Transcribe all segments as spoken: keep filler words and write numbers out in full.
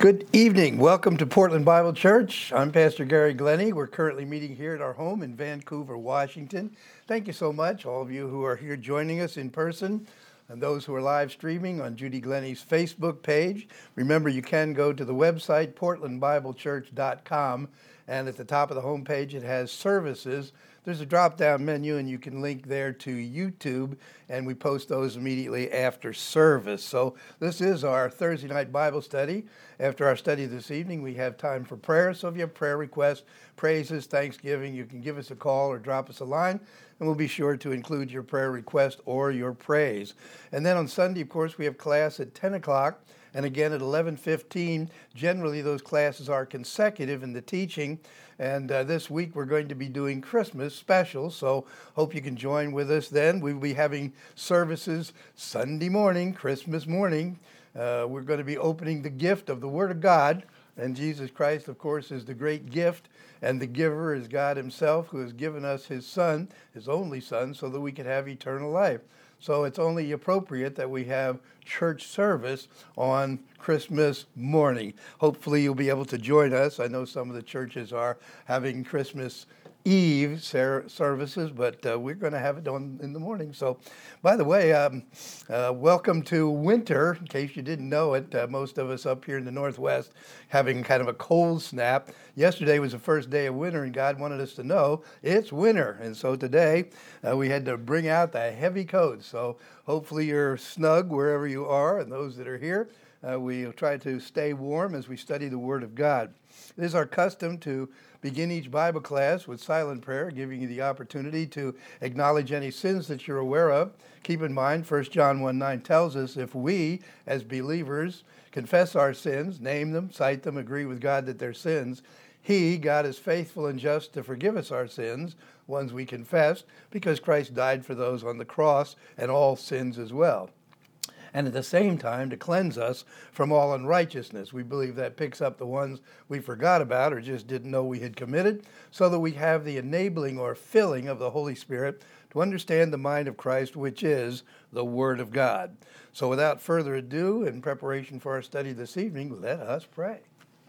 Good evening. Welcome to Portland Bible Church. I'm Pastor Gary Glennie. We're currently meeting here at our home in Vancouver, Washington. Thank you so much, all of you who are here joining us in person and those who are live streaming on Judy Glennie's Facebook page. Remember, you can go to the website, portland bible church dot com, and at the top of the homepage it has services. There's a drop-down menu, and you can link there to YouTube, and we post those immediately after service. So this is our Thursday night Bible study. After our study this evening, we have time for prayer. So if you have prayer requests, praises, thanksgiving, you can give us a call or drop us a line, and we'll be sure to include your prayer request or your praise. And then on Sunday, of course, we have class at ten o'clock. And again, at eleven fifteen, generally those classes are consecutive in the teaching. And uh, this week we're going to be doing Christmas specials, so hope you can join with us then. We'll be having services Sunday morning, Christmas morning. Uh, we're going to be opening the gift of the Word of God. And Jesus Christ, of course, is the great gift, and the giver is God himself, who has given us his Son, his only Son, so that we can have eternal life. So it's only appropriate that we have church service on Christmas morning. Hopefully you'll be able to join us. I know some of the churches are having Christmas Eve services, but uh, we're going to have it on in the morning. So, by the way, um, uh, welcome to winter. In case you didn't know it, uh, most of us up here in the Northwest having kind of a cold snap. Yesterday was the first day of winter, and God wanted us to know it's winter. And so today uh, we had to bring out the heavy coats. So hopefully you're snug wherever you are, and those that are here, uh, we'll try to stay warm as we study the Word of God. It is our custom to begin each Bible class with silent prayer, giving you the opportunity to acknowledge any sins that you're aware of. Keep in mind, First John one nine tells us if we, as believers, confess our sins, name them, cite them, agree with God that they're sins, He, God, is faithful and just to forgive us our sins, ones we confessed, because Christ died for those on the cross and all sins as well. And at the same time to cleanse us from all unrighteousness. We believe that picks up the ones we forgot about or just didn't know we had committed, so that we have the enabling or filling of the Holy Spirit to understand the mind of Christ, which is the Word of God. So without further ado, in preparation for our study this evening, let us pray.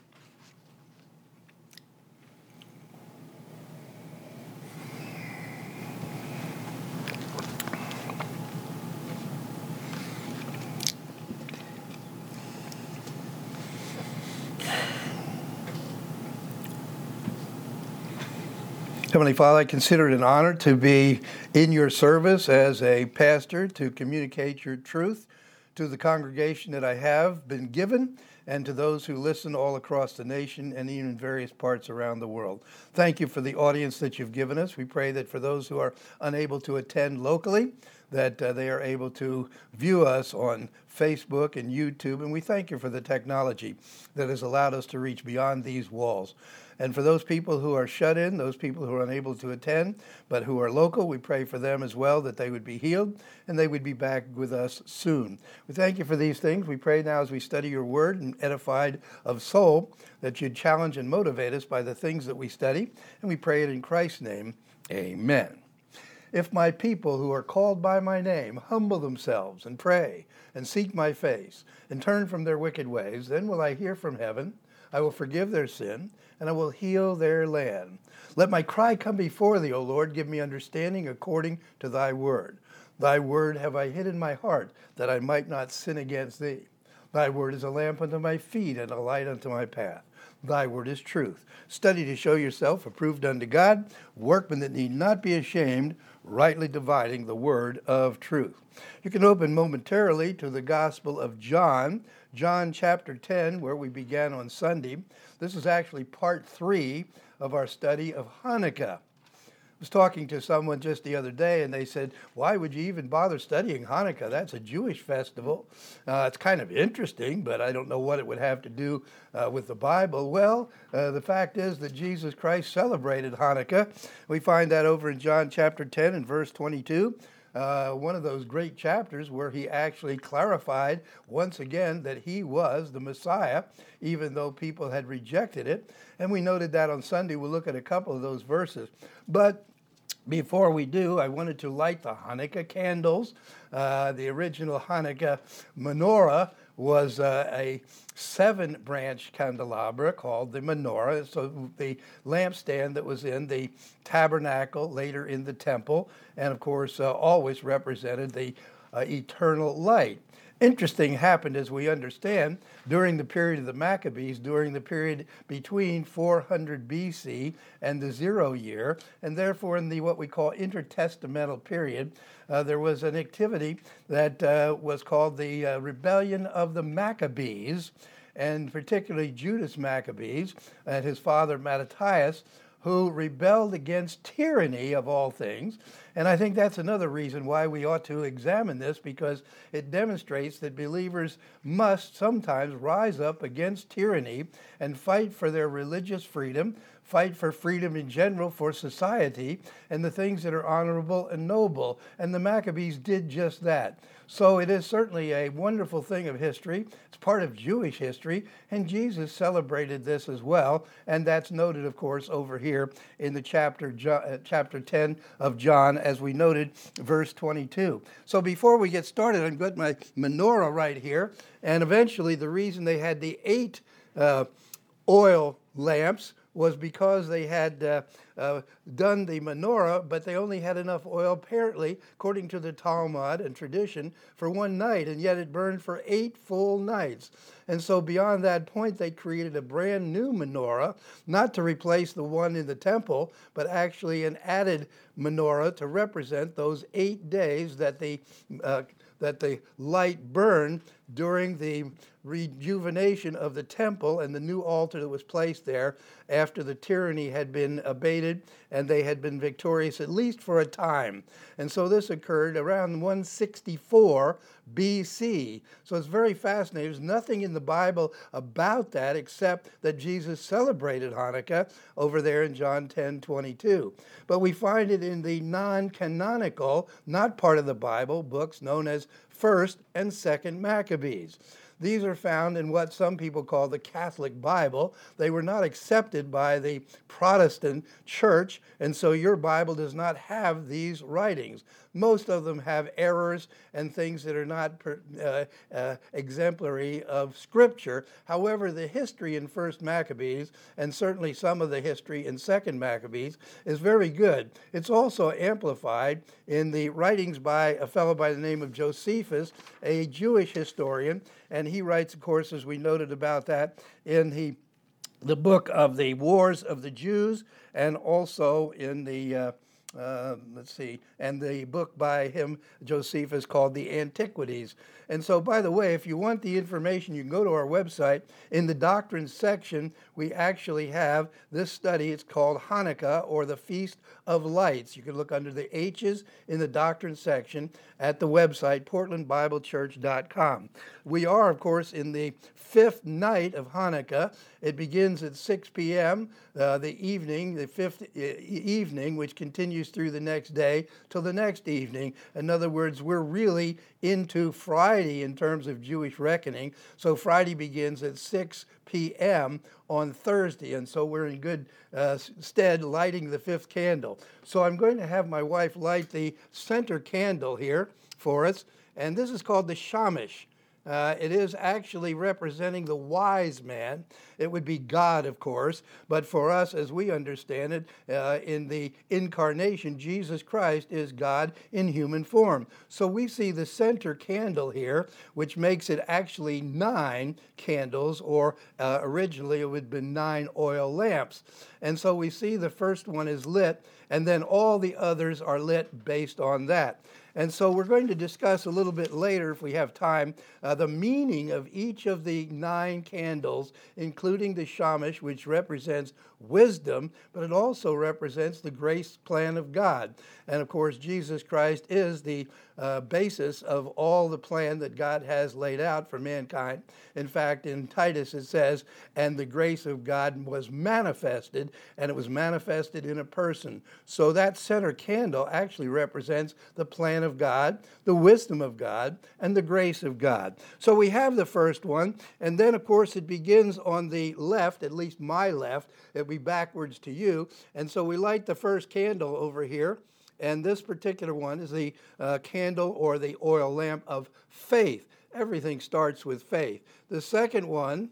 Heavenly Father, I consider it an honor to be in your service as a pastor to communicate your truth to the congregation that I have been given and to those who listen all across the nation and even in various parts around the world. Thank you for the audience that you've given us. We pray that for those who are unable to attend locally, that uh, they are able to view us on Facebook and YouTube. And we thank you for the technology that has allowed us to reach beyond these walls. And for those people who are shut in, those people who are unable to attend, but who are local, we pray for them as well, that they would be healed and they would be back with us soon. We thank you for these things. We pray now as we study your word and edified of soul, that you'd challenge and motivate us by the things that we study. And we pray it in Christ's name. Amen. If my people who are called by my name humble themselves and pray and seek my face and turn from their wicked ways, then will I hear from heaven, I will forgive their sin, and I will heal their land. Let my cry come before thee, O Lord. Give me understanding according to thy word. Thy word have I hid in my heart, that I might not sin against thee. Thy word is a lamp unto my feet and a light unto my path. Thy word is truth. Study to show yourself approved unto God, workmen that need not be ashamed, rightly dividing the word of truth. You can open momentarily to the Gospel of John, John chapter ten, where we began on Sunday. This is actually part three of our study of Hanukkah. I was talking to someone just the other day, and they said, why would you even bother studying Hanukkah? That's a Jewish festival. Uh, it's kind of interesting, but I don't know what it would have to do uh, with the Bible. Well, uh, the fact is that Jesus Christ celebrated Hanukkah. We find that over in John chapter ten and verse twenty-two. Uh, one of those great chapters where he actually clarified once again that he was the Messiah, even though people had rejected it. And we noted that on Sunday. We'll look at a couple of those verses. But before we do, I wanted to light the Hanukkah candles. Uh, the original Hanukkah menorah was uh, a seven-branch candelabra called the menorah. So the lampstand that was in the tabernacle, later in the temple, and of course uh, always represented the uh, eternal light. Interesting happened, as we understand, during the period of the Maccabees, during the period between four hundred B C and the zero year, and therefore in the what we call intertestamental period, uh, there was an activity that uh, was called the uh, Rebellion of the Maccabees, and particularly Judas Maccabees and his father Mattathias, who rebelled against tyranny of all things. And I think that's another reason why we ought to examine this, because it demonstrates that believers must sometimes rise up against tyranny and fight for their religious freedom, fight for freedom in general for society, and the things that are honorable and noble. And the Maccabees did just that. So it is certainly a wonderful thing of history. It's part of Jewish history, and Jesus celebrated this as well, and that's noted, of course, over here in the chapter, uh, chapter ten of John, as we noted, verse twenty-two. So before we get started, I've got my menorah right here, and eventually the reason they had the eight uh, oil lamps was because they had uh, uh, done the menorah, but they only had enough oil, apparently, according to the Talmud and tradition, for one night, and yet it burned for eight full nights. And so beyond that point, they created a brand new menorah, not to replace the one in the temple, but actually an added menorah to represent those eight days that the uh, that the light burned during the rejuvenation of the temple and the new altar that was placed there after the tyranny had been abated and they had been victorious at least for a time. And so this occurred around one sixty-four B C. So it's very fascinating. There's nothing in the Bible about that except that Jesus celebrated Hanukkah over there in John ten twenty-two. But we find it in the non-canonical, not part of the Bible, books known as First and Second Maccabees. These are found in what some people call the Catholic Bible. They were not accepted by the Protestant church, and so your Bible does not have these writings. Most of them have errors and things that are not uh, uh, exemplary of Scripture. However, the history in First Maccabees, and certainly some of the history in Second Maccabees, is very good. It's also amplified in the writings by a fellow by the name of Josephus, a Jewish historian, and he writes, of course, as we noted about that, in the, the book of the Wars of the Jews, and also in the uh, Uh, let's see, and the book by him, Josephus, called The Antiquities. And so, by the way, if you want the information, you can go to our website. In the Doctrine section, we actually have this study. It's called Hanukkah, or the Feast of Lights. You can look under the H's in the Doctrine section at the website, portland bible church dot com. We are, of course, in the fifth night of Hanukkah. It begins at six p.m., uh, the evening, the fifth e- evening, which continues through the next day till the next evening. In other words, we're really into Friday in terms of Jewish reckoning. So Friday begins at six p.m. on Thursday, and so we're in good uh, stead lighting the fifth candle. So I'm going to have my wife light the center candle here for us, and this is called the Shamash. Uh, it is actually representing the wise man. It would be God, of course, but for us, as we understand it, uh, in the incarnation, Jesus Christ is God in human form. So we see the center candle here, which makes it actually nine candles, or uh, originally it would have been nine oil lamps. And so we see the first one is lit, and then all the others are lit based on that. And so we're going to discuss a little bit later, if we have time, uh, the meaning of each of the nine candles, including the Shamash, which represents wisdom, but it also represents the grace plan of God. And of course, Jesus Christ is the uh, basis of all the plan that God has laid out for mankind. In fact, in Titus it says, and the grace of God was manifested, and it was manifested in a person. So that center candle actually represents the plan of God, the wisdom of God, and the grace of God. So we have the first one, and then of course it begins on the left, at least my left. It'll be backwards to you. And so we light the first candle over here, and this particular one is the uh, candle or the oil lamp of faith. everything starts with faith. The second one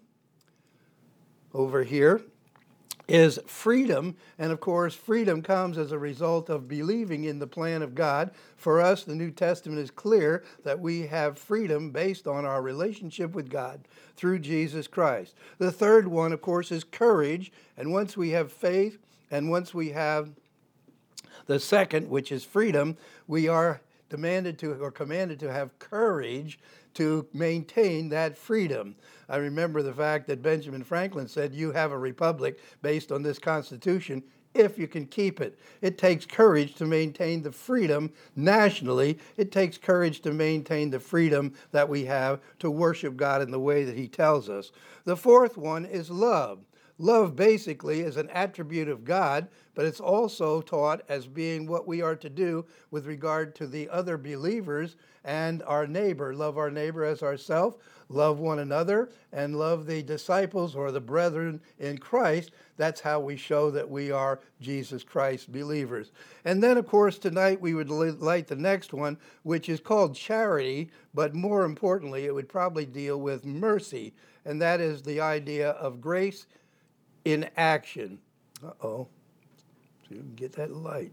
over here is freedom. And of course, freedom comes as a result of believing in the plan of God. For us, the New Testament is clear that we have freedom based on our relationship with God through Jesus Christ. The third one, of course, is courage. And once we have faith, and once we have the second, which is freedom, we are demanded to or commanded to have courage to maintain that freedom. I remember the fact that Benjamin Franklin said, you have a republic based on this Constitution if you can keep it. It takes courage to maintain the freedom nationally. It takes courage to maintain the freedom that we have to worship God in the way that He tells us. The fourth one is love. Love basically is an attribute of God, but it's also taught as being what we are to do with regard to the other believers and our neighbor. Love our neighbor as ourselves, love one another, and love the disciples or the brethren in Christ. That's how we show that we are Jesus Christ believers. And then, of course, tonight we would light the next one, which is called charity, but more importantly, it would probably deal with mercy, and that is the idea of grace in action. Uh-oh. So you can get that light.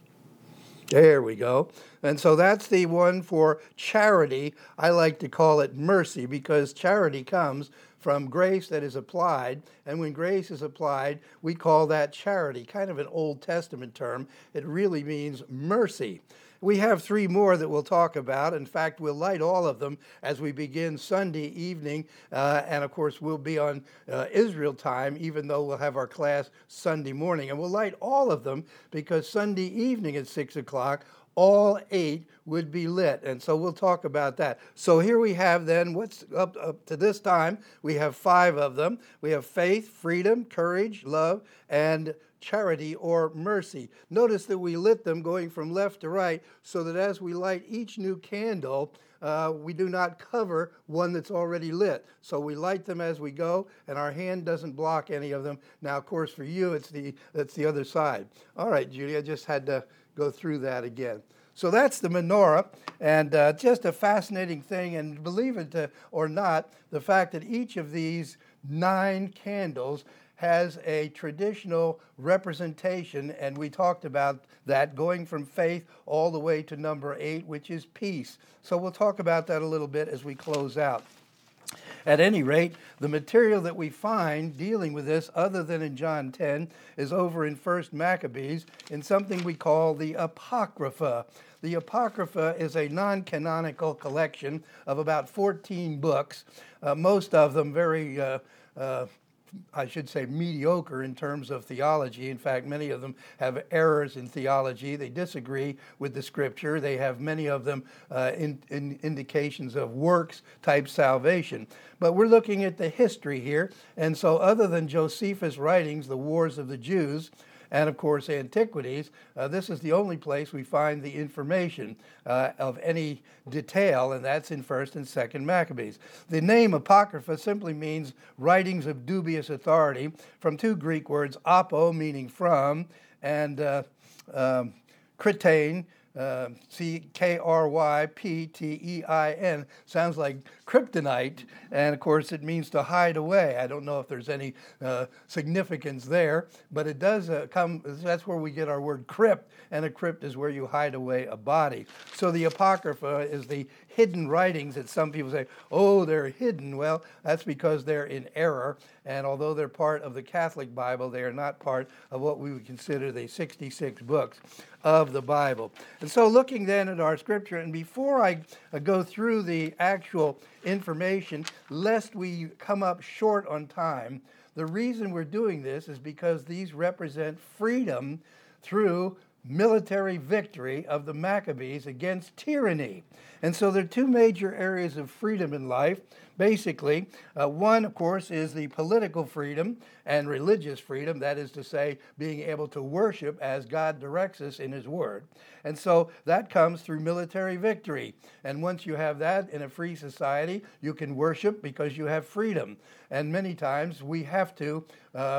There we go. And so that's the one for charity. I like to call it mercy because charity comes from grace that is applied. And when grace is applied, we call that charity, kind of an Old Testament term. It really means mercy. We have three more that we'll talk about. In fact, we'll light all of them as we begin Sunday evening. Uh, and of course, we'll be on uh, Israel time, even though we'll have our class Sunday morning. And we'll light all of them because Sunday evening at six o'clock, all eight would be lit. And so we'll talk about that. So here we have then, what's up, up to this time, we have five of them. We have faith, freedom, courage, love, and charity or mercy. Notice that we lit them going from left to right so that as we light each new candle, uh, we do not cover one that's already lit. So we light them as we go, and our hand doesn't block any of them. Now, of course, for you, it's the, it's the other side. All right, Judy, I just had to go through that again. So that's the menorah, and uh, just a fascinating thing, and believe it or not, the fact that each of these nine candles has a traditional representation, and we talked about that going from faith all the way to number eight, which is peace. So we'll talk about that a little bit as we close out. At any rate, the material that we find dealing with this, other than in John ten, is over in First Maccabees in something we call the Apocrypha. The Apocrypha is a non-canonical collection of about fourteen books, uh, most of them very uh, uh, I should say mediocre in terms of theology. In fact, many of them have errors in theology. They disagree with the Scripture. They have many of them uh, in, in indications of works-type salvation. But we're looking at the history here. And so other than Josephus' writings, The Wars of the Jews, and of course Antiquities, uh, this is the only place we find the information uh, of any detail, and that's in First and Second Maccabees. The name Apocrypha simply means writings of dubious authority, from two Greek words, apo, meaning from, and uh, um, kritain, Uh, C K R Y P T E I N, sounds like kryptonite, and of course it means to hide away. I don't know if there's any uh, significance there, but it does uh, come, that's where we get our word crypt, and a crypt is where you hide away a body. So the Apocrypha is the hidden writings that some people say, oh, they're hidden. Well, that's because they're in error, and although they're part of the Catholic Bible, they are not part of what we would consider the sixty-six books of the Bible. And so looking then at our Scripture, and before I uh, go through the actual information, lest we come up short on time, the reason we're doing this is because these represent freedom through military victory of the Maccabees against tyranny. And so there are two major areas of freedom in life. Basically, uh, one, of course, is the political freedom and religious freedom, that is to say, being able to worship as God directs us in His Word. And so that comes through military victory. And once you have that in a free society, you can worship because you have freedom. And many times we have to uh,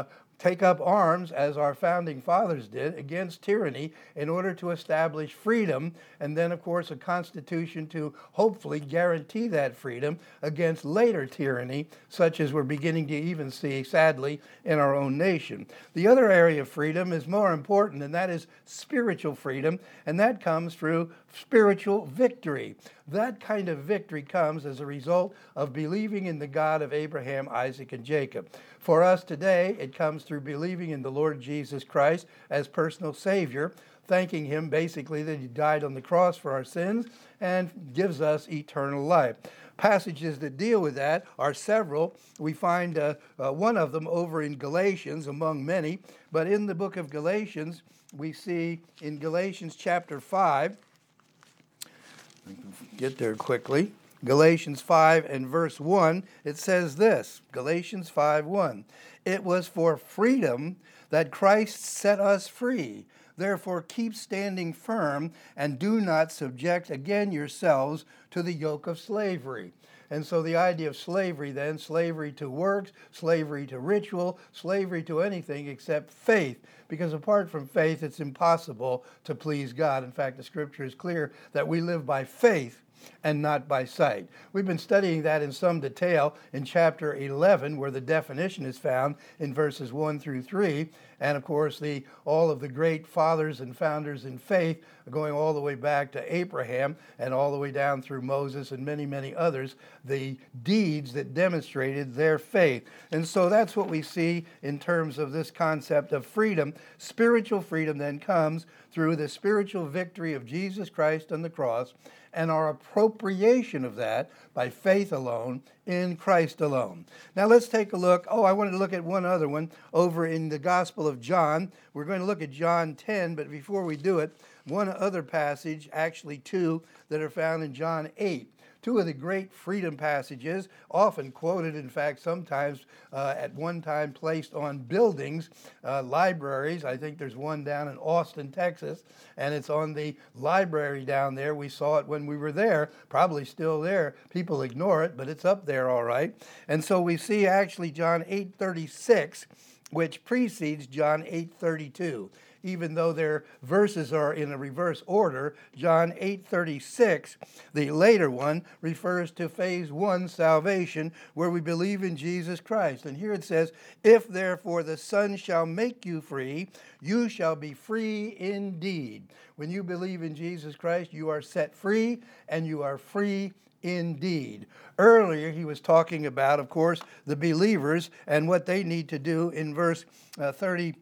take up arms, as our founding fathers did, against tyranny in order to establish freedom, and then, of course, a constitution to hopefully guarantee that freedom against later tyranny, such as we're beginning to even see, sadly, in our own nation. The other area of freedom is more important, and that is spiritual freedom, and that comes through spiritual victory. That kind of victory comes as a result of believing in the God of Abraham, Isaac, and Jacob. For us today, it comes through believing in the Lord Jesus Christ as personal Savior, thanking Him basically that He died on the cross for our sins and gives us eternal life. Passages that deal with that are several. We find uh, uh, one of them over in Galatians, among many. But in the book of Galatians, we see in Galatians chapter five, get there quickly, Galatians five and verse one, it says this, Galatians five one, "It was for freedom that Christ set us free. Therefore keep standing firm and do not subject again yourselves to the yoke of slavery." And so the idea of slavery then, slavery to works, slavery to ritual, slavery to anything except faith. Because apart from faith, it's impossible to please God. In fact, the scripture is clear that we live by faith and not by sight. We've been studying that in some detail in chapter eleven, where the definition is found in verses one through three. And of course, the all of the great fathers and founders in faith, going all the way back to Abraham and all the way down through Moses and many, many others, the deeds that demonstrated their faith. And so that's what we see in terms of this concept of freedom. Spiritual freedom then comes through the spiritual victory of Jesus Christ on the cross, and our appropriation of that by faith alone in Christ alone. Now let's take a look. Oh, I wanted to look at one other one over in the Gospel of John. We're going to look at John ten, but before we do it, one other passage, actually two, that are found in John eight. Two of the great freedom passages, often quoted, in fact, sometimes uh, at one time placed on buildings, uh, libraries. I think there's one down in Austin, Texas, and it's on the library down there. We saw it when we were there, probably still there. People ignore it, but it's up there all right. And so we see actually John eight thirty-six, which precedes John eight thirty-two. Even though their verses are in a reverse order, John eight thirty-six, the later one, refers to phase one salvation, where we believe in Jesus Christ. And here it says, "If therefore the Son shall make you free, you shall be free indeed." When you believe in Jesus Christ, you are set free, and you are free indeed. Earlier, he was talking about, of course, the believers and what they need to do in verse uh,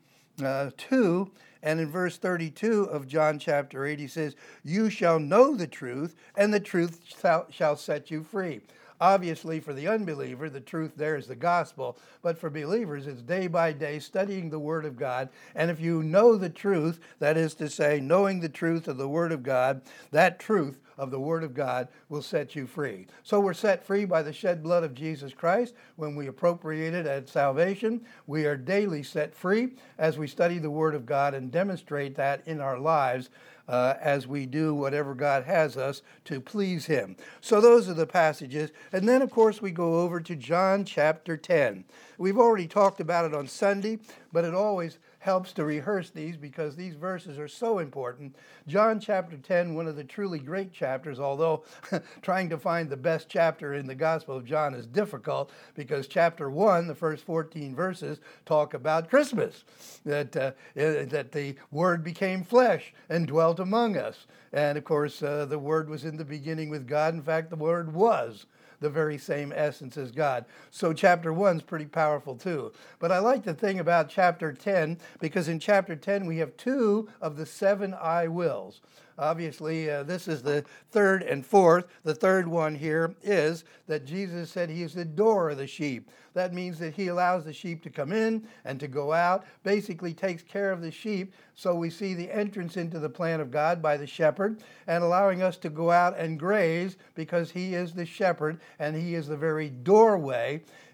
thirty-two. And in verse thirty-two of John chapter eight, he says, "You shall know the truth, and the truth shall set you free." Obviously, for the unbeliever, the truth there is the gospel. But for believers, it's day by day studying the Word of God. And if you know the truth, that is to say, knowing the truth of the Word of God, that truth of the Word of God will set you free. So we're set free by the shed blood of Jesus Christ when we appropriate it at salvation. We are daily set free as we study the Word of God and demonstrate that in our lives uh, as we do whatever God has us to please Him. So those are the passages. And then, of course, we go over to John chapter ten. We've already talked about it on Sunday, but it always helps to rehearse these because these verses are so important. John chapter ten, one of the truly great chapters, although trying to find the best chapter in the Gospel of John is difficult because chapter one, the first fourteen verses, talk about Christmas, that, uh, that the Word became flesh and dwelt among us. And of course, uh, the Word was in the beginning with God. In fact, the Word was the very same essence as God. So chapter one is pretty powerful too. But I like the thing about chapter ten, because in chapter ten we have two of the seven I wills. Obviously, uh, this is the third and fourth. The third one here is that Jesus said He is the door of the sheep. That means that He allows the sheep to come in and to go out, basically takes care of the sheep. So we see the entrance into the plan of God by the shepherd and allowing us to go out and graze because He is the shepherd and He is the very doorway.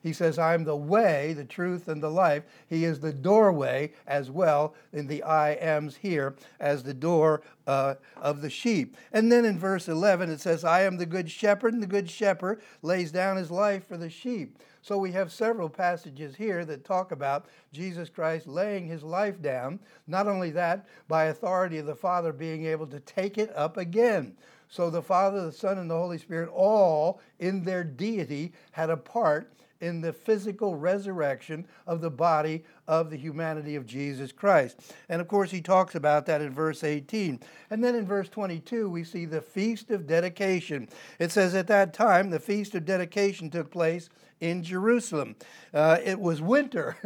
He says, I'm the way, the truth, and the life. He is the doorway as well in the I ams here as the door uh, of the sheep. And then in verse eleven it says, I am the good shepherd, and the good shepherd lays down his life for the sheep. So we have several passages here that talk about Jesus Christ laying his life down. Not only that, by authority of the Father being able to take it up again. So the Father, the Son, and the Holy Spirit, all in their deity, had a part in the physical resurrection of the body of the humanity of Jesus Christ. And of course, he talks about that in verse eighteen. And then in verse twenty-two, we see the Feast of Dedication. It says, at that time, the Feast of Dedication took place in Jerusalem. Uh, it was winter,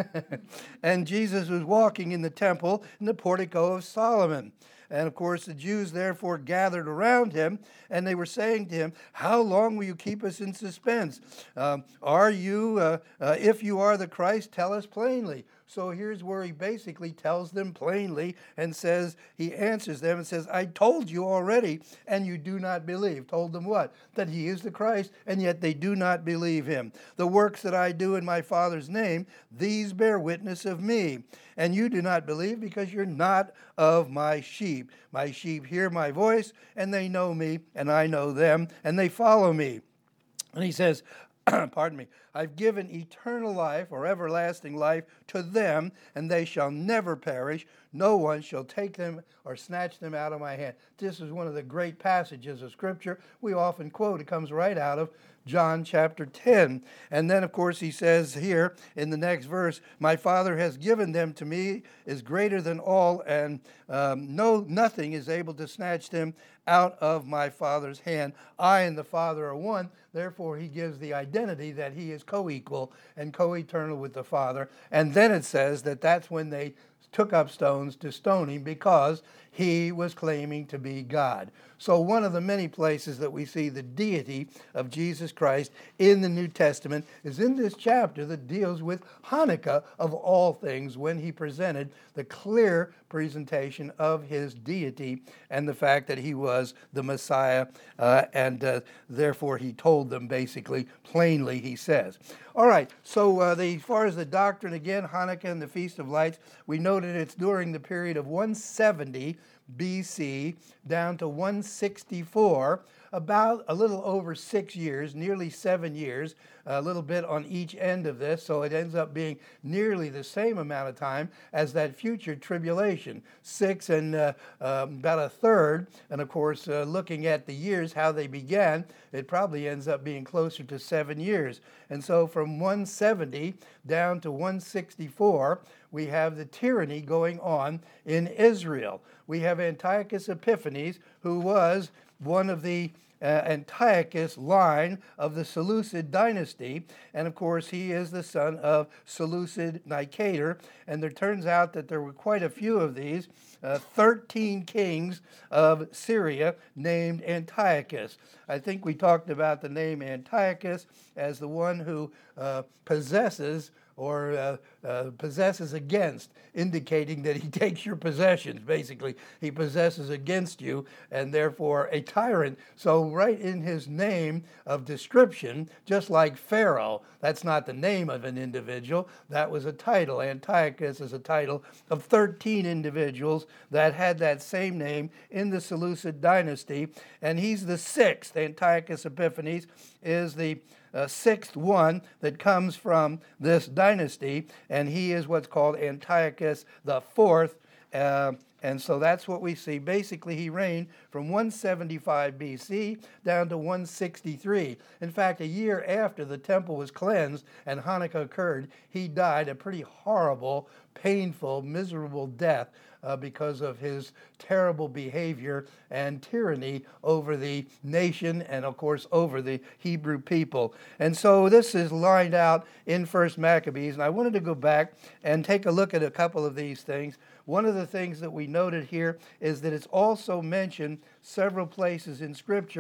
and Jesus was walking in the temple in the portico of Solomon. And of course, the Jews therefore gathered around him, and they were saying to him, how long will you keep us in suspense? Um, are you, uh, uh, if you are the Christ, tell us plainly. So here's where he basically tells them plainly and says, he answers them and says, I told you already, and you do not believe. Told them what? That he is the Christ, and yet they do not believe him. The works that I do in my Father's name, these bear witness of me. And you do not believe because you're not of my sheep. My sheep hear my voice, and they know me, and I know them, and they follow me. And he says, pardon me, I've given eternal life or everlasting life to them, and they shall never perish. No one shall take them or snatch them out of my hand. This is one of the great passages of Scripture we often quote. It comes right out of John chapter ten. And then, of course, he says here in the next verse, my Father has given them to me, is greater than all, and um, no, nothing is able to snatch them out of my Father's hand. I and the Father are one. Therefore, he gives the identity that he is co-equal and co-eternal with the Father. And then it says that that's when they took up stones to stone him because he was claiming to be God. So one of the many places that we see the deity of Jesus Christ in the New Testament is in this chapter that deals with Hanukkah, of all things, when he presented the clear presentation of his deity and the fact that he was the Messiah, uh, and uh, therefore he told them basically, plainly, he says. All right, so uh, the, as far as the doctrine, again, Hanukkah and the Feast of Lights, we noted it's during the period of one seventy B C down to one sixty-four, about a little over six years, nearly seven years, a little bit on each end of this, so it ends up being nearly the same amount of time as that future tribulation, six and uh, uh, about a third. And of course, uh, looking at the years, how they began, it probably ends up being closer to seven years. And so from one seventy down to one sixty-four, we have the tyranny going on in Israel. We have Antiochus Epiphanes, who was one of the uh, Antiochus line of the Seleucid dynasty. And of course, he is the son of Seleucid Nicator. And there turns out that there were quite a few of these, uh, thirteen kings of Syria named Antiochus. I think we talked about the name Antiochus as the one who uh, possesses or uh, uh, possesses against, indicating that he takes your possessions, basically. He possesses against you, and therefore a tyrant. So right in his name of description, just like Pharaoh, that's not the name of an individual, that was a title. Antiochus is a title of thirteen individuals that had that same name in the Seleucid dynasty, and he's the sixth. Antiochus Epiphanes is the Uh, sixth one that comes from this dynasty, and he is what's called Antiochus the fourth, uh, and so that's what we see. Basically, he reigned from one seventy-five B C down to one sixty-three. In fact, a year after the temple was cleansed and Hanukkah occurred, he died a pretty horrible, painful, miserable death uh, because of his terrible behavior and tyranny over the nation and, of course, over the Hebrew people. And so this is lined out in First Maccabees, and I wanted to go back and take a look at a couple of these things. One of the things that we noted here is that it's also mentioned several places in Scripture,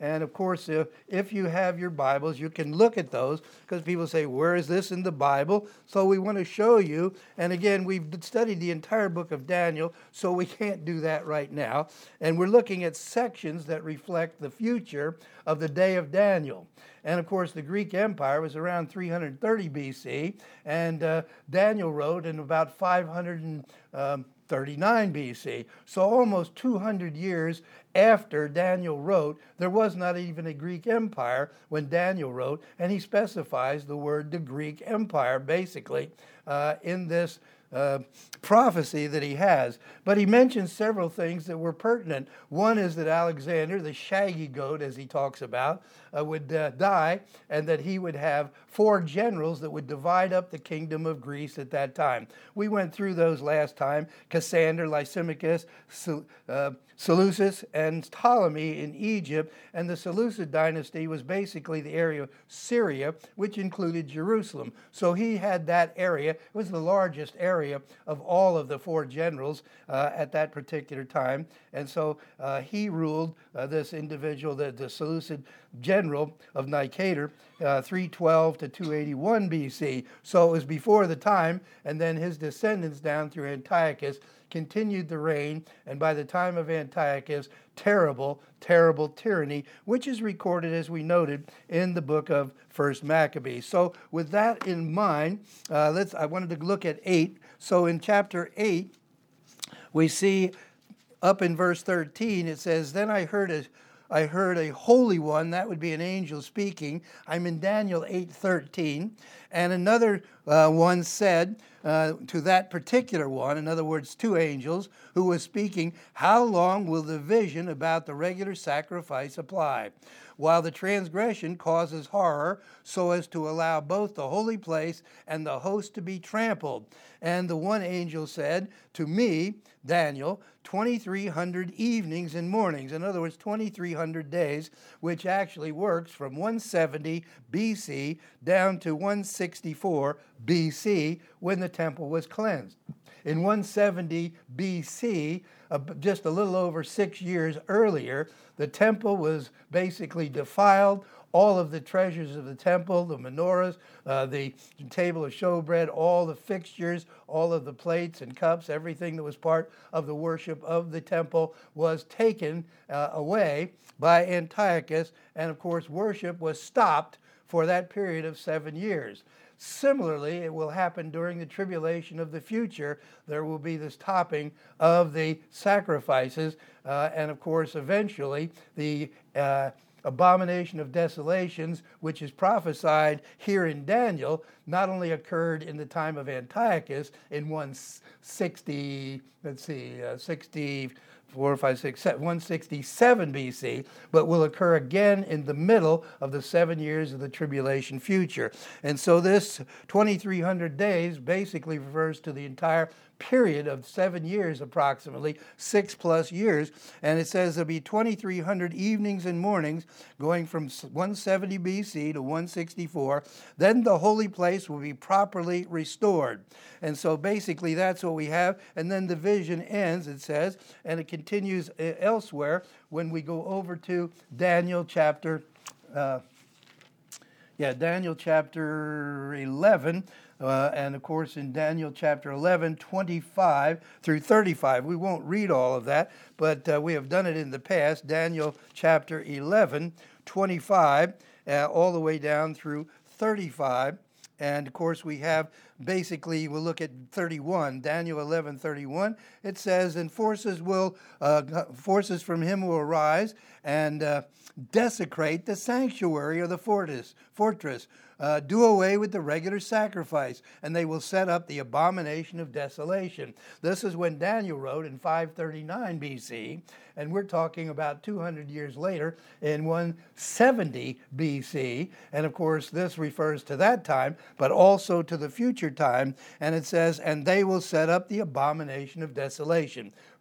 And of course, if, if you have your Bibles, you can look at those, because people say, where is this in the Bible? So we want to show you. And again, we've studied the entire book of Daniel, so we can't do that right now. And we're looking at sections that reflect the future of the day of Daniel. And of course, the Greek Empire was around three hundred thirty B C, and uh, Daniel wrote in about five hundred thirty-nine B C. So almost two hundred years after Daniel wrote, there was not even a Greek Empire when Daniel wrote, and he specifies the word the Greek Empire, basically, uh, in this Uh, prophecy that he has. But he mentions several things that were pertinent. One is that Alexander, the shaggy goat, as he talks about, uh, would uh, die, and that he would have four generals that would divide up the kingdom of Greece at that time. We went through those last time: Cassander, Lysimachus, Sel- uh, Seleucus, and Ptolemy in Egypt. And the Seleucid dynasty was basically the area of Syria, which included Jerusalem. So he had that area. It was the largest area of all of the four generals uh, at that particular time. And so uh, he ruled, uh, this individual, the, the Seleucid general of Nicator, uh, three twelve to two eighty-one B C. So it was before the time, and then his descendants down through Antiochus continued the reign, and by the time of Antiochus, terrible, terrible tyranny, which is recorded, as we noted, in the book of First Maccabees. So with that in mind, uh, let's. I wanted to look at eight. So in chapter eight, we see up in verse thirteen, it says, "Then I heard a I heard a holy one," that would be an angel speaking. I'm in Daniel eight thirteen. "And another uh, one said uh, to that particular one," in other words, two angels, who was speaking, "How long will the vision about the regular sacrifice apply? While the transgression causes horror, so as to allow both the holy place and the host to be trampled." And the one angel said to me, Daniel, twenty-three hundred evenings and mornings. In other words, twenty-three hundred days, which actually works from one seventy B C down to one sixty-four B C when the temple was cleansed. In one seventy B C, uh, just a little over six years earlier, the temple was basically defiled. All of the treasures of the temple, the menorahs, uh, the table of showbread, all the fixtures, all of the plates and cups, everything that was part of the worship of the temple was taken uh, away by Antiochus. And of course, worship was stopped for that period of seven years. Similarly, it will happen during the tribulation of the future. There will be this topping of the sacrifices. Uh, and of course, eventually, the uh, abomination of desolations, which is prophesied here in Daniel, not only occurred in the time of Antiochus in one sixty, let's see, uh, sixty, four, five, six, seven, one sixty-seven B C, but will occur again in the middle of the seven years of the tribulation future. And so this twenty-three hundred days basically refers to the entire period of seven years approximately, six plus years. And it says there'll be twenty-three hundred evenings and mornings going from one seventy B C to one sixty-four. Then the holy place will be properly restored. And so basically that's what we have. And then the vision ends, it says, and it continues elsewhere when we go over to Daniel chapter, uh, yeah, Daniel chapter eleven. Uh, and of course, in Daniel chapter eleven, twenty-five through thirty-five. We won't read all of that, but uh, we have done it in the past. Daniel chapter eleven, twenty-five, uh, all the way down through thirty-five. And of course, we have basically, we'll look at thirty-one, Daniel eleven, thirty-one. It says, "And forces will, uh, forces from him will arise and uh, desecrate the sanctuary of the fortress, fortress uh, do away with the regular sacrifice, and they will set up the abomination of desolation." This is when Daniel wrote in five thirty-nine B C, and we're talking about two hundred years later in one seventy B C. And of course, this refers to that time, but also to the future time. And it says, "And they will set up the abomination of desolation."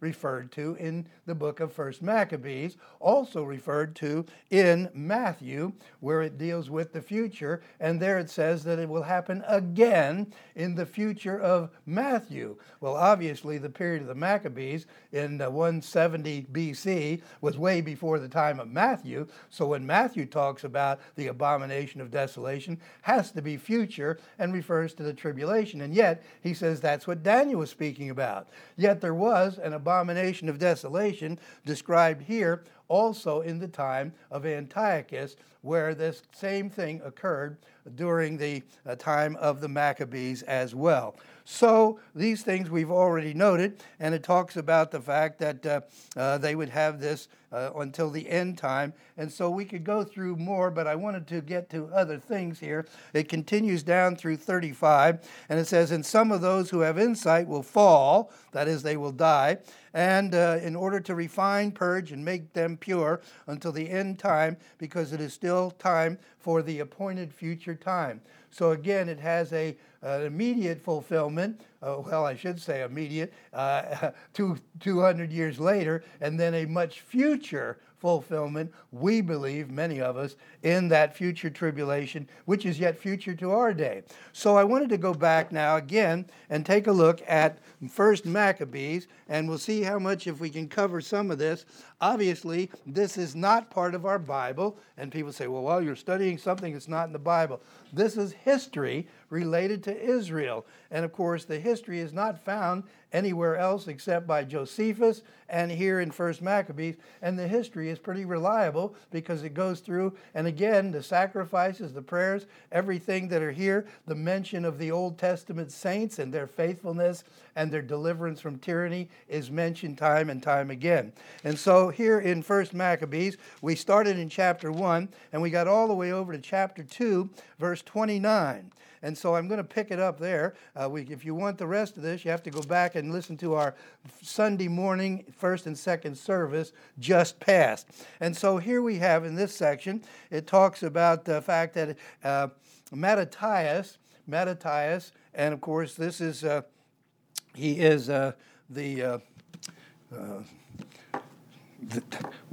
referred to in the book of First Maccabees, also referred to in Matthew, where it deals with the future, and there it says that it will happen again in the future of Matthew. Well, obviously, the period of the Maccabees in uh, one seventy B C was way before the time of Matthew, so when Matthew talks about the abomination of desolation, has to be future and refers to the tribulation, and yet he says that's what Daniel was speaking about. Yet there was an abomination of desolation described here also in the time of Antiochus, where this same thing occurred during the uh, time of the Maccabees as well. So these things we've already noted, and it talks about the fact that uh, uh, they would have this uh, until the end time. And so we could go through more, but I wanted to get to other things here. It continues down through thirty-five, and it says, "And some of those who have insight will fall," that is, they will die, "and uh, in order to refine, purge, and make them pure until the end time, because it is still time for the appointed future time." So again, it has a an immediate fulfillment, uh, well, I should say immediate, uh, two, 200 years later, and then a much future fulfillment, we believe, many of us, in that future tribulation, which is yet future to our day. So I wanted to go back now again and take a look at First Maccabees, and we'll see how much, if we can cover some of this. Obviously, this is not part of our Bible, and people say, well, well, you're studying something that's not in the Bible. This is history related to Israel, and of course, the history is not found anywhere else except by Josephus and here in First Maccabees, and the history is pretty reliable because it goes through, and again, the sacrifices, the prayers, everything that are here, the mention of the Old Testament saints and their faithfulness and their deliverance from tyranny is mentioned time and time again. And so here in First Maccabees, we started in chapter one, and we got all the way over to chapter two, verse twenty-nine. And so I'm going to pick it up there. Uh, we, if you want the rest of this, you have to go back and listen to our Sunday morning first and second service just passed. And so here we have in this section, it talks about the fact that uh, Mattathias, Mattathias, and of course this is, uh, he is uh, the... Uh, uh, The,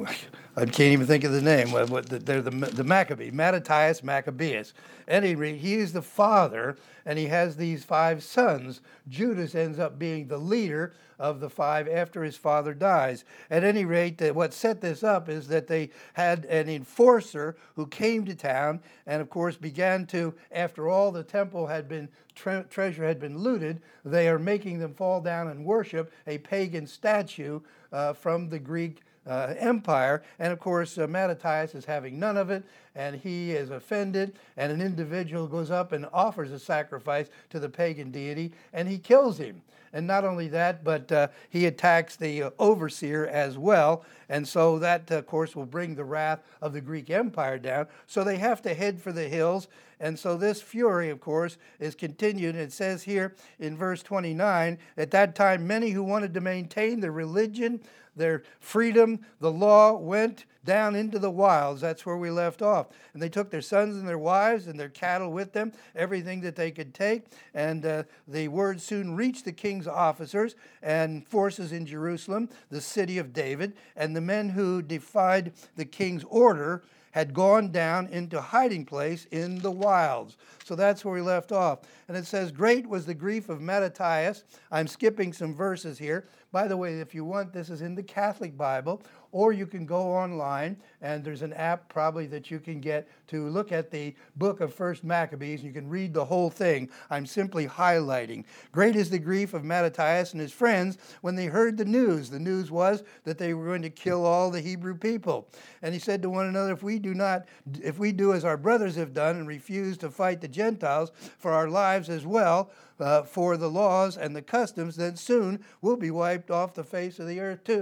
I can't even think of the name. They're the, the Maccabee, Mattathias Maccabeus. At any rate, he is the father, and he has these five sons. Judas ends up being the leader of the five after his father dies. At any rate, what set this up is that they had an enforcer who came to town and, of course, began to, after all the temple had been, tre- treasure had been looted, they are making them fall down and worship a pagan statue uh, from the Greek Uh, empire, and of course uh, Mattathias is having none of it, and he is offended, and an individual goes up and offers a sacrifice to the pagan deity, and he kills him. And not only that, but uh, he attacks the uh, overseer as well, and so that, uh, of course, will bring the wrath of the Greek Empire down. So they have to head for the hills, and so this fury, of course, is continued. It says here in verse twenty-nine, "At that time, many who wanted to maintain their religion, their freedom, the law, went down into the wilds." That's where we left off. "And they took their sons and their wives and their cattle with them, everything that they could take. And uh, the word soon reached the king's officers and forces in Jerusalem, the city of David. And the men who defied the king's order had gone down into hiding place in the wilds." So that's where we left off. And it says, "Great was the grief of Mattathias." I'm skipping some verses here. By the way, if you want, this is in the Catholic Bible, or you can go online, and there's an app probably that you can get to look at the book of First Maccabees, and you can read the whole thing. I'm simply highlighting. "Great is the grief of Mattathias and his friends when they heard the news." The news was that they were going to kill all the Hebrew people. "And he said to one another, if we do not, if we do as our brothers have done and refuse to fight the Gentiles for our lives as well, uh, for the laws and the customs, then soon we'll be wiped off the face of the earth too."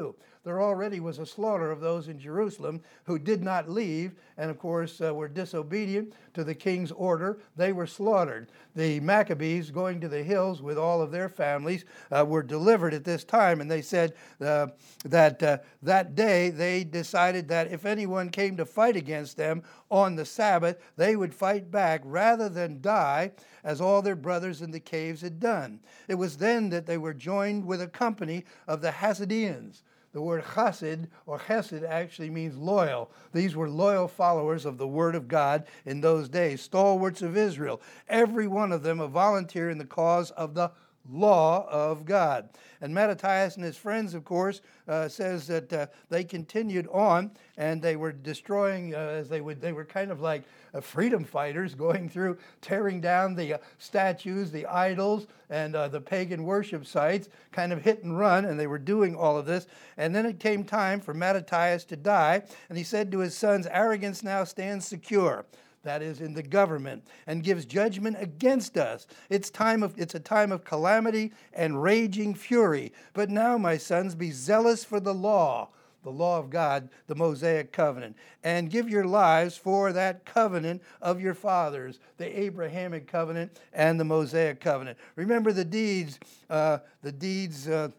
there already was a slaughter of those in Jerusalem who did not leave, and of course uh, were disobedient to the king's order. They were slaughtered. The Maccabees, going to the hills with all of their families, uh, were delivered at this time, and they said uh, that uh, that day they decided that if anyone came to fight against them on the Sabbath, they would fight back rather than die, as all their brothers in the caves had done. It was then that they were joined with a company of the Hasidians. The word chassid or chesed actually means loyal. These were loyal followers of the Word of God in those days, stalwarts of Israel, every one of them a volunteer in the cause of the law of God. And Mattathias and his friends, of course, uh, says that uh, they continued on, and they were destroying, uh, as they would, they were kind of like uh, freedom fighters going through, tearing down the uh, statues, the idols, and uh, the pagan worship sites, kind of hit and run, and they were doing all of this. And then it came time for Mattathias to die, and he said to his sons, "Arrogance now stands secure," that is, in the government, and gives judgment against us. It's time of it's a time of calamity and raging fury. But now, my sons, be zealous for the law, the law of God, the Mosaic covenant, and give your lives for that covenant of your fathers, the Abrahamic covenant and the Mosaic covenant. Remember the deeds, uh, the deeds. Uh,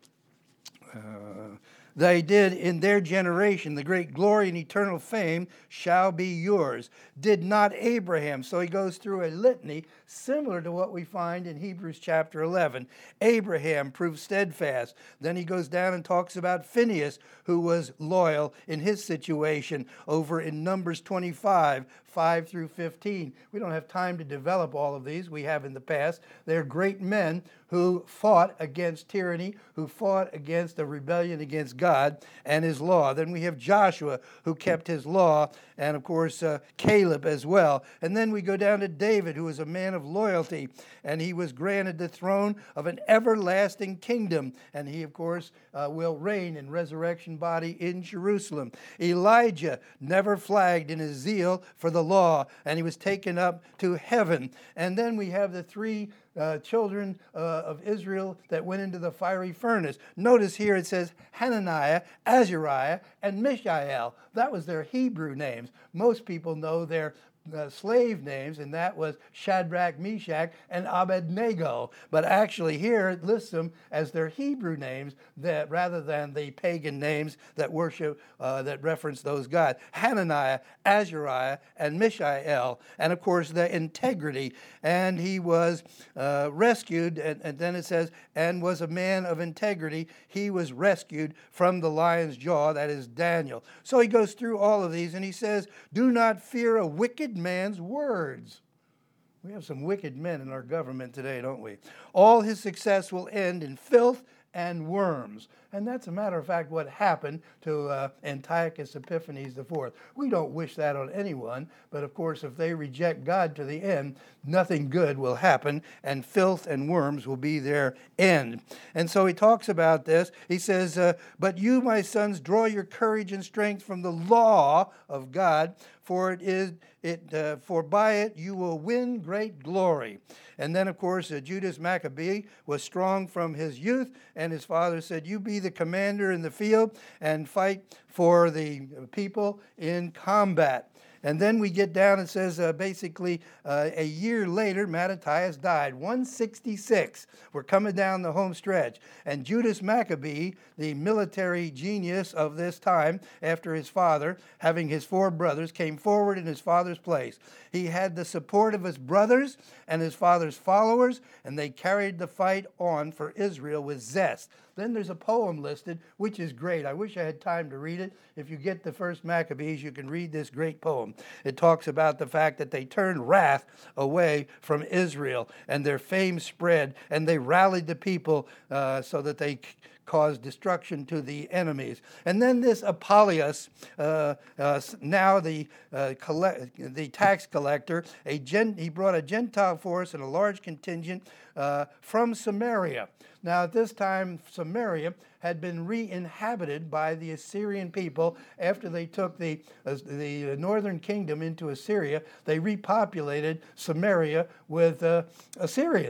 uh, They did in their generation. The great glory and eternal fame shall be yours. Did not Abraham? So he goes through a litany similar to what we find in Hebrews chapter eleven. Abraham proved steadfast. Then he goes down and talks about Phinehas, who was loyal in his situation over in Numbers twenty-five, five through fifteen. We don't have time to develop all of these. We have in the past. They're great men who fought against tyranny, who fought against a rebellion against God and his law. Then we have Joshua, who kept his law, and of course uh, Caleb as well. And then we go down to David, who was a man of loyalty, and he was granted the throne of an everlasting kingdom, and he of course uh, will reign in resurrection body in Jerusalem. Elijah never flagged in his zeal for the law, and he was taken up to heaven. And then we have the three Uh, children uh, of Israel that went into the fiery furnace. Notice here it says Hananiah, Azariah, and Mishael. That was their Hebrew names. Most people know their uh, slave names, and that was Shadrach, Meshach, and Abednego. But actually here it lists them as their Hebrew names that rather than the pagan names that worship, uh, that reference those gods. Hananiah, Azariah, and Mishael. And of course the integrity. And he was uh, rescued, and, and then it says, and was a man of integrity. He was rescued from the lion's jaw, that is Daniel. So he goes through all of these, and he says, do not fear a wicked man's words. We have some wicked men in our government today, don't we? All his success will end in filth and worms. And that's a matter of fact what happened to uh, Antiochus Epiphanes the fourth. We don't wish that on anyone, but of course if they reject God to the end, nothing good will happen, and filth and worms will be their end. And so he talks about this. He says, uh, but you, my sons, draw your courage and strength from the law of God, for it is it uh, for by it you will win great glory. And then, of course, uh, Judas Maccabee was strong from his youth, and his father said, you be the commander in the field and fight for the people in combat. And then we get down, it says uh, basically uh, a year later, Mattathias died, one sixty-six. We're coming down the home stretch. And Judas Maccabee, the military genius of this time, after his father, having his four brothers, came forward in his father's place. He had the support of his brothers and his father's followers, and they carried the fight on for Israel with zest. Then there's a poem listed, which is great. I wish I had time to read it. If you get the first Maccabees, you can read this great poem. It talks about the fact that they turned wrath away from Israel, and their fame spread, and they rallied the people uh, so that they caused destruction to the enemies. And then this Apollonius, uh, uh, now the uh, collect, the tax collector, a gen, he brought a Gentile force and a large contingent uh, from Samaria. Now at this time, Samaria had been re-inhabited by the Assyrian people after they took the, uh, the northern kingdom into Assyria. They repopulated Samaria with uh, Assyrians.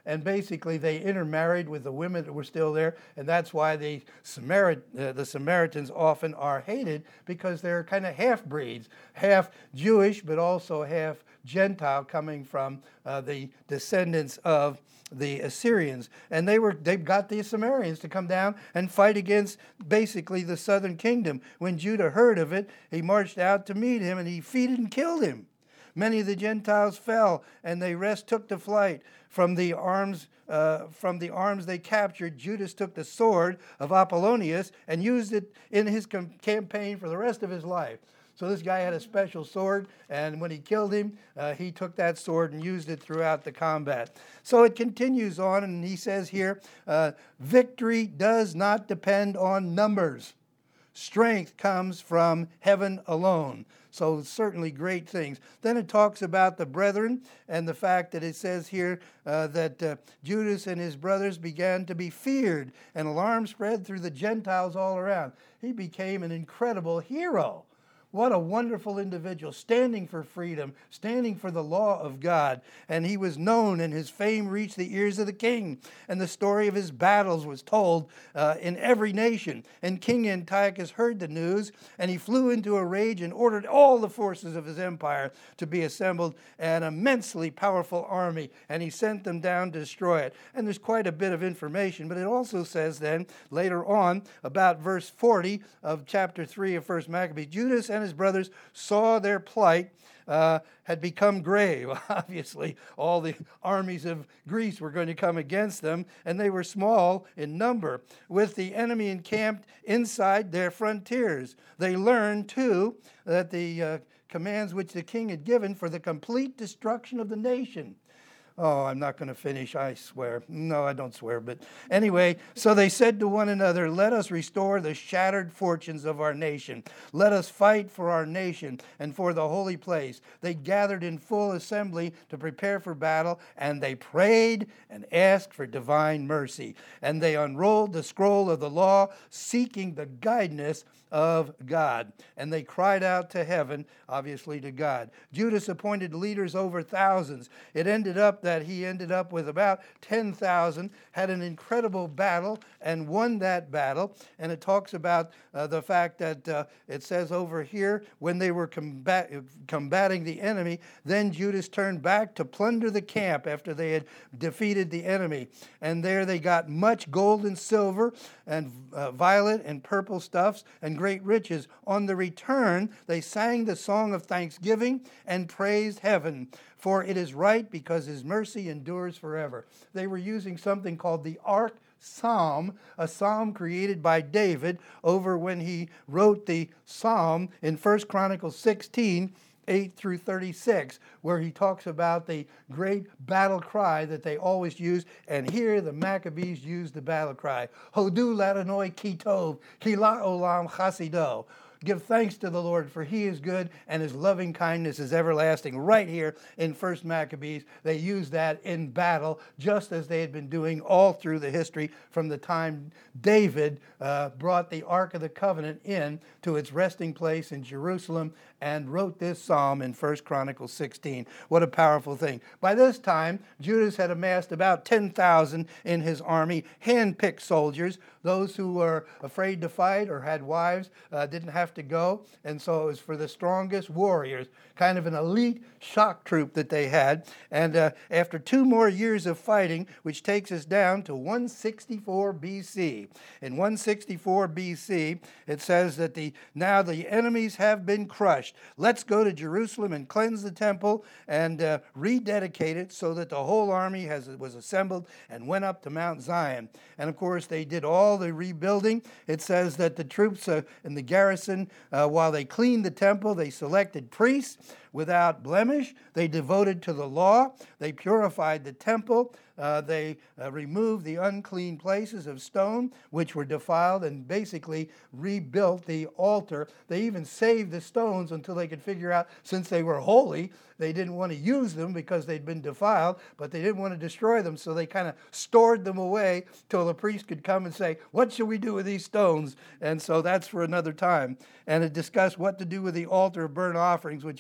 and basically they intermarried with the women that were still there, and that's why the Samarit, uh, the Samaritans often are hated, because they're kind of half-breeds, half Jewish but also half Gentile, coming from uh, the descendants of the Assyrians. And they were they got the Samaritans to come down and fight against basically the southern kingdom. When Judah heard of it, he marched out to meet him, and he defeated and killed him. Many of the Gentiles fell, and the rest took to flight. From the arms uh, from the arms they captured, Judas took the sword of Apollonius and used it in his com- campaign for the rest of his life. So this guy had a special sword, and when he killed him, uh, he took that sword and used it throughout the combat. So it continues on, and he says here, uh, victory does not depend on numbers. Strength comes from heaven alone. So certainly great things. Then it talks about the brethren, and the fact that it says here uh, that uh, Judas and his brothers began to be feared, and alarm spread through the Gentiles all around. He became an incredible hero. What a wonderful individual, standing for freedom, standing for the law of God. And he was known, and his fame reached the ears of the king. And the story of his battles was told uh, in every nation. And King Antiochus heard the news, and he flew into a rage and ordered all the forces of his empire to be assembled, an immensely powerful army. And he sent them down to destroy it. And there's quite a bit of information, but it also says then, later on, about verse forty of chapter three of First Maccabees, Judas and his brothers saw their plight uh, had become grave. Obviously, all the armies of Greece were going to come against them, and they were small in number, with the enemy encamped inside their frontiers. They learned, too, that the uh, commands which the king had given for the complete destruction of the nation. Oh, I'm not going to finish, I swear. No, I don't swear. But anyway, so they said to one another, let us restore the shattered fortunes of our nation. Let us fight for our nation and for the holy place. They gathered in full assembly to prepare for battle, and they prayed and asked for divine mercy. And they unrolled the scroll of the law, seeking the guidance of God. And they cried out to heaven, obviously to God. Judas appointed leaders over thousands. It ended up that he ended up with about ten thousand, had an incredible battle, and won that battle. And it talks about uh, the fact that uh, it says over here, when they were combat- combating the enemy, then Judas turned back to plunder the camp after they had defeated the enemy. And there they got much gold and silver and uh, violet and purple stuffs and great riches. On the return, they sang the song of thanksgiving and praised heaven, for it is right, because his mercy endures forever. They were using something called the Ark Psalm, a psalm created by David over when he wrote the psalm in First Chronicles sixteen, eight through thirty-six, where he talks about the great battle cry that they always use. And here the Maccabees used the battle cry, Hodu Ladonoi Ki Tov, Ki La Olam Chasido. Give thanks to the Lord, for he is good, and his loving kindness is everlasting. Right here in First Maccabees, they used that in battle, just as they had been doing all through the history from the time David uh, brought the Ark of the Covenant in to its resting place in Jerusalem and wrote this psalm in First Chronicles sixteen. What a powerful thing. By this time, Judas had amassed about ten thousand in his army, hand-picked soldiers. Those who were afraid to fight or had wives uh, didn't have to go, and so it was for the strongest warriors, kind of an elite shock troop that they had. And uh, after two more years of fighting, which takes us down to one sixty-four B C. In one sixty-four B C, it says that the now the enemies have been crushed. Let's go to Jerusalem and cleanse the temple and uh, rededicate it, so that the whole army has was assembled and went up to Mount Zion. And of course, they did all the rebuilding. It says that the troops uh, in the garrison, uh, while they cleaned the temple, they selected priests without blemish. They devoted to the law. They purified the temple. Uh, they uh, removed the unclean places of stone, which were defiled, and basically rebuilt the altar. They even saved the stones until they could figure out, since they were holy, they didn't want to use them because they'd been defiled, but they didn't want to destroy them, so they kind of stored them away till the priest could come and say, what should we do with these stones? And so that's for another time. And it discussed what to do with the altar of burnt offerings, which had been prohibited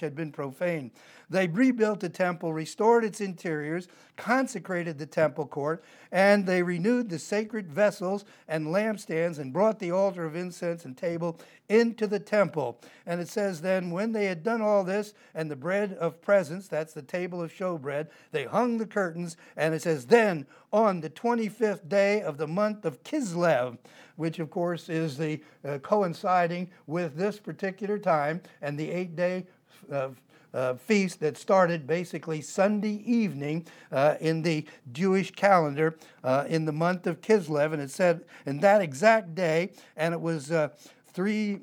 profane. They rebuilt the temple, restored its interiors, consecrated the temple court, and they renewed the sacred vessels and lampstands and brought the altar of incense and table into the temple. And it says then, when they had done all this and the bread of presence, that's the table of showbread, they hung the curtains, and it says then on the twenty-fifth day of the month of Kislev, which of course is the uh, coinciding with this particular time and the eight-day uh, Uh, feast that started basically Sunday evening uh, in the Jewish calendar uh, in the month of Kislev, and it said in that exact day, and it was uh, three,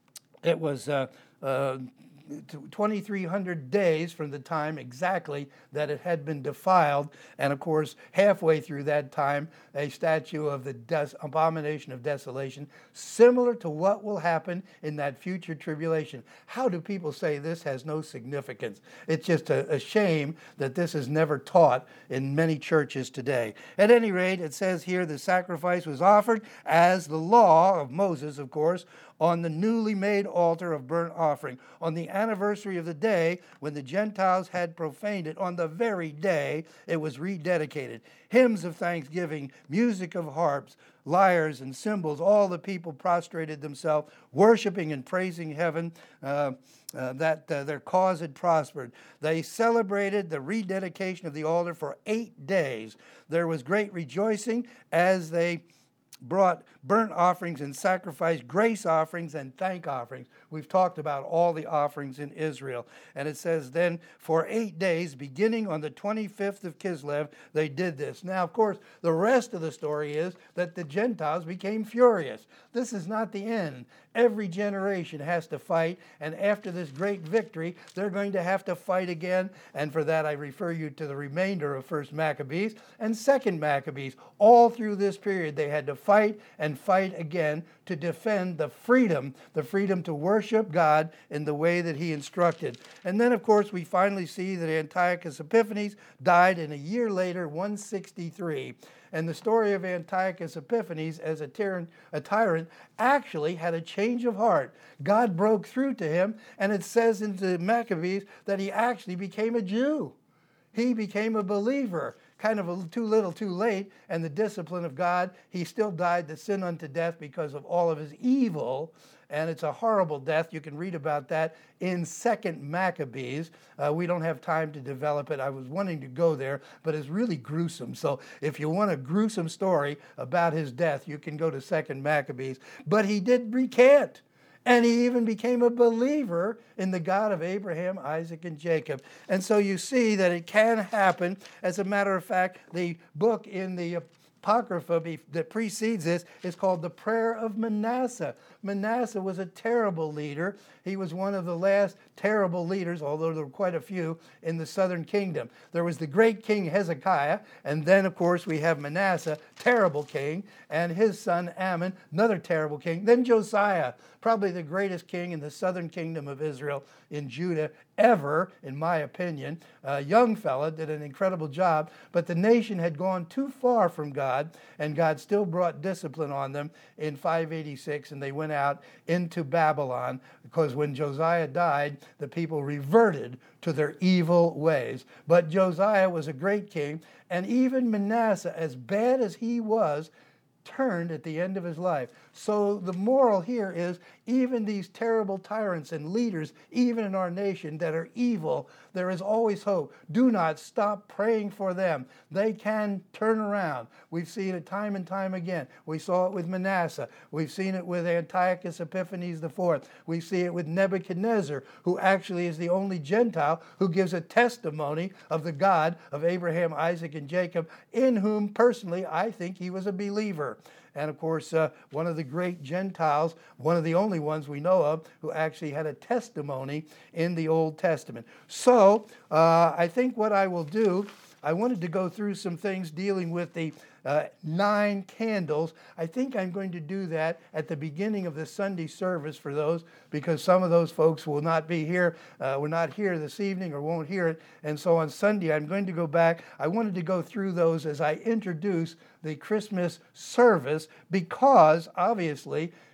it was uh, uh, twenty-three hundred days from the time exactly that it had been defiled, and of course halfway through that time a statue of the des- abomination of desolation, similar to what will happen in that future tribulation. How do people say this has no significance? It's just a, a shame that this is never taught in many churches today. At any rate, it says here the sacrifice was offered as the law of Moses, of course, on the newly made altar of burnt offering. On the anniversary of the day when the Gentiles had profaned it, on the very day it was rededicated. Hymns of thanksgiving, music of harps, lyres and cymbals, all the people prostrated themselves, worshiping and praising heaven uh, uh, that uh, their cause had prospered. They celebrated the rededication of the altar for eight days. There was great rejoicing as they brought burnt offerings and sacrificed grace offerings and thank offerings. We've talked about all the offerings in Israel. And it says then, for eight days, beginning on the twenty-fifth of Kislev, they did this. Now, of course, the rest of the story is that the Gentiles became furious. This is not the end. Every generation has to fight, and after this great victory, they're going to have to fight again. And for that, I refer you to the remainder of First Maccabees and Second Maccabees. All through this period, they had to fight and fight again to defend the freedom, the freedom to worship God in the way that he instructed. And then, of course, we finally see that Antiochus Epiphanes died in a year later, one sixty-three. And the story of Antiochus Epiphanes as a tyrant, a tyrant actually had a change of heart. God broke through to him, and it says in the Maccabees that he actually became a Jew. He became a believer, kind of a too little too late, and the discipline of God. He still died the sin unto death because of all of his evil, and it's a horrible death. You can read about that in Second Maccabees. Uh, we don't have time to develop it. I was wanting to go there, but it's really gruesome. So if you want a gruesome story about his death, you can go to Second Maccabees. But he did recant. And he even became a believer in the God of Abraham, Isaac, and Jacob. And so you see that it can happen. As a matter of fact, the book in the Apocrypha that precedes this is called the Prayer of Manasseh. Manasseh was a terrible leader. He was one of the last terrible leaders, although there were quite a few, in the southern kingdom. There was the great king Hezekiah, and then, of course, we have Manasseh, terrible king, and his son Ammon, another terrible king. Then Josiah, probably the greatest king in the southern kingdom of Israel, in Judah, ever, in my opinion. A young fella, did an incredible job, but the nation had gone too far from God, and God still brought discipline on them in five eighty-six, and they went out into Babylon, because when Josiah died, the people reverted to their evil ways. But Josiah was a great king, and even Manasseh, as bad as he was, turned at the end of his life. So the moral here is, even these terrible tyrants and leaders, even in our nation, that are evil, there is always hope. Do not stop praying for them. They can turn around. We've seen it time and time again. We saw it with Manasseh. We've seen it with Antiochus Epiphanes the fourth. We see it with Nebuchadnezzar, who actually is the only Gentile who gives a testimony of the God of Abraham, Isaac, and Jacob, in whom personally I think he was a believer. And of course, uh, one of the great Gentiles, one of the only ones we know of, who actually had a testimony in the Old Testament. So uh, I think what I will do, I wanted to go through some things dealing with the uh, nine candles. I think I'm going to do that at the beginning of the Sunday service for those, because some of those folks will not be here, uh, were not here this evening or won't hear it. And so on Sunday, I'm going to go back. I wanted to go through those as I introduce the Christmas service, because obviously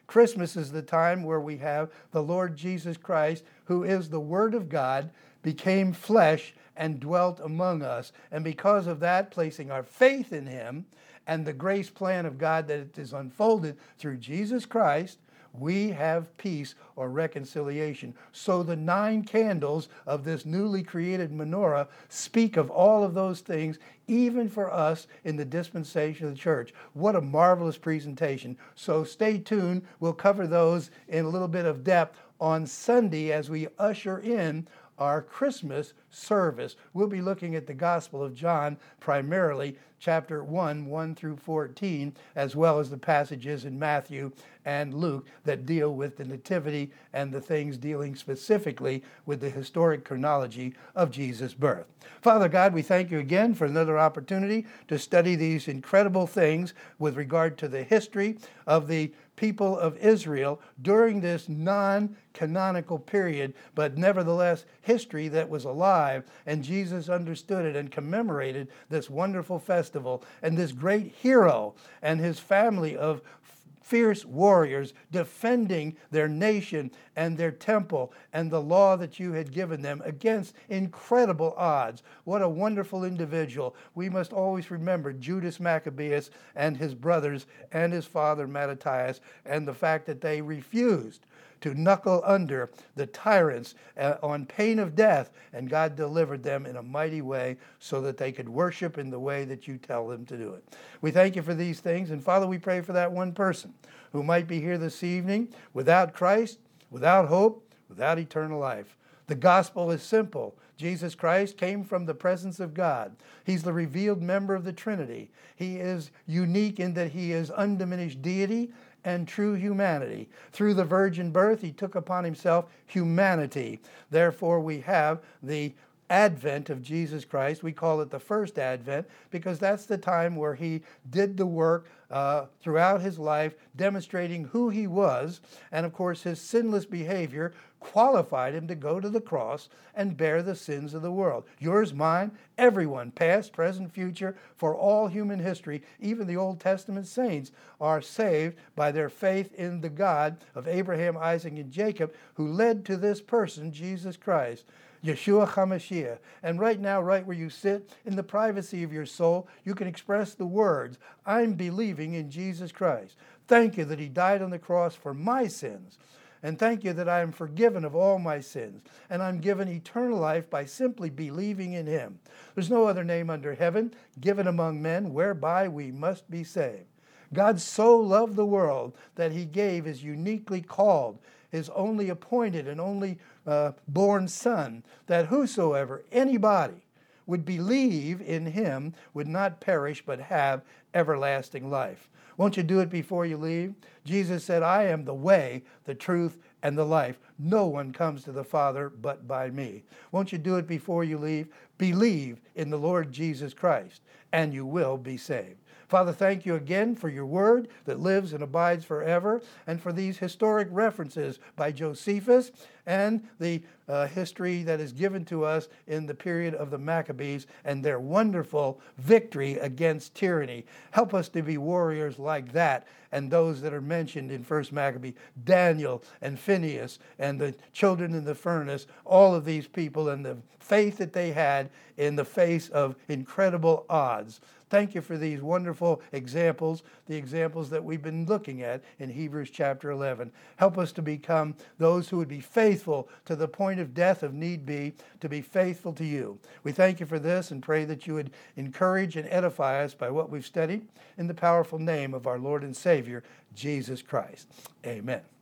Christmas is the time where we have the Lord Jesus Christ, who is the Word of God, became flesh and dwelt among us. And because of that, placing our faith in him and the grace plan of God that is unfolded through Jesus Christ, we have peace or reconciliation. So the nine candles of this newly created menorah speak of all of those things, even for us in the dispensation of the church. What a marvelous presentation. So stay tuned. We'll cover those in a little bit of depth on Sunday as we usher in our Christmas service. We'll be looking at the Gospel of John, primarily chapter one, one through fourteen, as well as the passages in Matthew and Luke that deal with the Nativity and the things dealing specifically with the historic chronology of Jesus' birth. Father God, we thank you again for another opportunity to study these incredible things with regard to the history of the people of Israel during this non-canonical period, but nevertheless history that was alive, and Jesus understood it and commemorated this wonderful festival, and this great hero and his family of fierce warriors defending their nation and their temple and the law that you had given them against incredible odds. What a wonderful individual. We must always remember Judas Maccabeus and his brothers and his father Mattathias, and the fact that they refused to knuckle under the tyrants uh, on pain of death, and God delivered them in a mighty way so that they could worship in the way that you tell them to do it. We thank you for these things, and Father, we pray for that one person who might be here this evening without Christ, without hope, without eternal life. The gospel is simple. Jesus Christ came from the presence of God. He's the revealed member of the Trinity. He is unique in that he is undiminished deity and true humanity. Through the virgin birth, he took upon himself humanity. Therefore, we have the advent of Jesus Christ. We call it the first advent because that's the time where he did the work uh, throughout his life, demonstrating who he was. And of course, his sinless behavior qualified him to go to the cross and bear the sins of the world. Yours, mine, everyone, past, present, future, for all human history, even the Old Testament saints are saved by their faith in the God of Abraham, Isaac, and Jacob, who led to this person, Jesus Christ, Yeshua HaMashiach. And right now, right where you sit, in the privacy of your soul, you can express the words, I'm believing in Jesus Christ. Thank you that he died on the cross for my sins. And thank you that I am forgiven of all my sins. And I'm given eternal life by simply believing in him. There's no other name under heaven given among men whereby we must be saved. God so loved the world that he gave his uniquely called, his only appointed and only uh, born Son, that whosoever, anybody, would believe in him would not perish but have everlasting life. Won't you do it before you leave? Jesus said, I am the way, the truth, and the life. No one comes to the Father but by me. Won't you do it before you leave? Believe in the Lord Jesus Christ, and you will be saved. Father, thank you again for your word that lives and abides forever, and for these historic references by Josephus and the uh, history that is given to us in the period of the Maccabees and their wonderful victory against tyranny. Help us to be warriors like that and those that are mentioned in First Maccabee, Daniel and Phineas and the children in the furnace, all of these people and the faith that they had in the face of incredible odds. Thank you for these wonderful examples, the examples that we've been looking at in Hebrews chapter eleven. Help us to become those who would be faithful to the point of death if need be, to be faithful to you. We thank you for this and pray that you would encourage and edify us by what we've studied in the powerful name of our Lord and Savior, Jesus Christ. Amen.